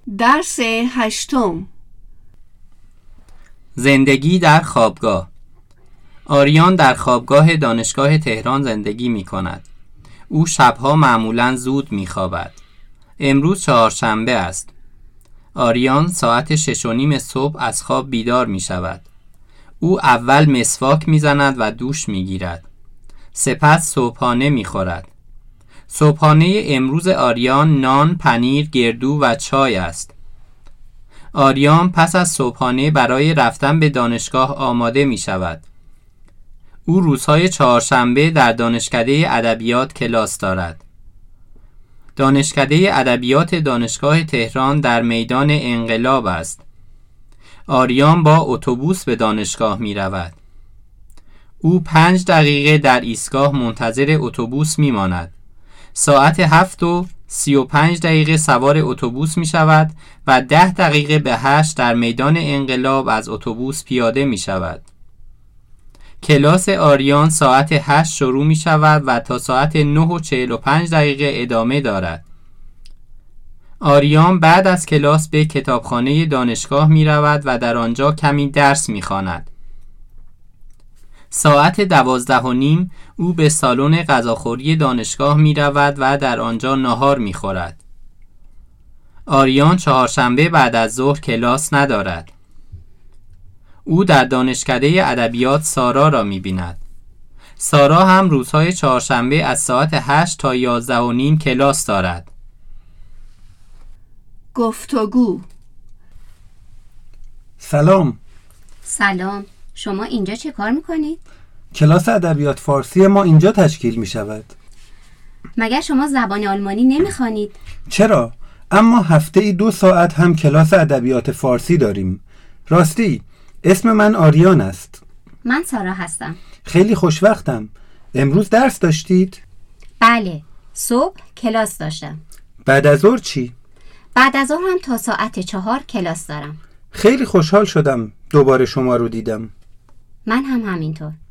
درس هشتم. زندگی در خوابگاه. آریان در خوابگاه دانشگاه تهران زندگی می کند. او شبها معمولاً زود می خوابد. امروز چهارشنبه است. آریان ساعت 6:30 صبح از خواب بیدار می شود. او اول مسواک می زند و دوش می گیرد. سپس صبحانه می خورد. صبحانه امروز آریان نان، پنیر، گردو و چای است. آریان پس از صبحانه برای رفتن به دانشگاه آماده می شود. او روزهای چهارشنبه در دانشکده ادبیات کلاس دارد. دانشکده ادبیات دانشگاه تهران در میدان انقلاب است. آریان با اتوبوس به دانشگاه می رود. او 5 دقیقه در ایستگاه منتظر اتوبوس می ماند. ساعت 7:35 سوار اتوبوس می شود و 10 دقیقه به 8 در میدان انقلاب از اتوبوس پیاده می شود. کلاس آریان ساعت 8 شروع می شود و تا ساعت 9:45 ادامه دارد. آریان بعد از کلاس به کتابخانه دانشگاه می رود و در آنجا کمی درس می خواند. ساعت 12:30 او به سالن غذاخوری دانشگاه می رود و در آنجا ناهار می خورد. آریان چهارشنبه بعد از ظهر کلاس ندارد. او در دانشکده ادبیات سارا را می بیند. سارا هم روزهای چهارشنبه از ساعت 8 تا 11:30 کلاس دارد. گفتگو. سلام. سلام. شما اینجا چه کار میکنید؟ کلاس ادبیات فارسی ما اینجا تشکیل می شود. مگر شما زبان آلمانی نمیخوانید؟ چرا؟ اما هفته‌ای 2 ساعت هم کلاس ادبیات فارسی داریم. راستی، اسم من آریان است. من سارا هستم. خیلی خوشوقتم. امروز درس داشتید؟ بله، صبح کلاس داشتم. بعد از ظهر چی؟ بعد از ظهر هم تا ساعت 4 کلاس دارم. خیلی خوشحال شدم دوباره شما رو دیدم. من هم همینطور.